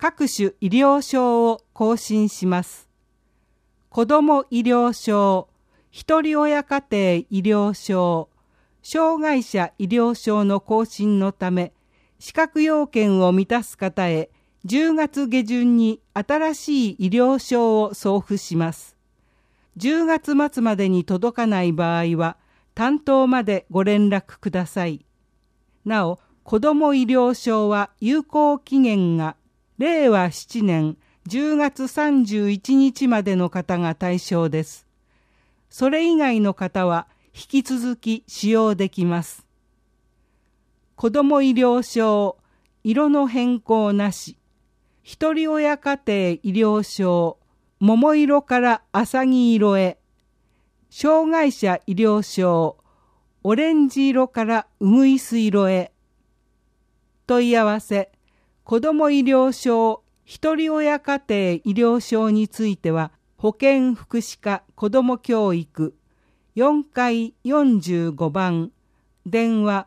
各種医療証を更新します。子ども医療証、ひとり親家庭医療証、障害者医療証の更新のため、資格要件を満たす方へ10月下旬に新しい医療証を送付します。10月末までに届かない場合は、担当までご連絡ください。なお、子ども医療証は有効期限が令和7年10月31日までの方が対象です。それ以外の方は引き続き使用できます。子ども医療証、色の変更なし。ひとり親家庭医療証、桃色から浅黄色へ。障害者医療証、オレンジ色からウグイス色へ。問い合わせ、子ども医療証、ひとり親家庭医療証については、保健福祉課子ども教育4階45番、電話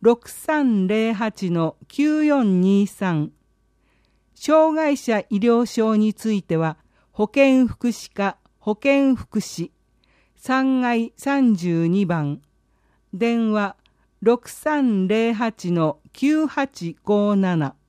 6308-9423。障害者医療証については、保健福祉課保健福祉3階32番、電話6308-9857。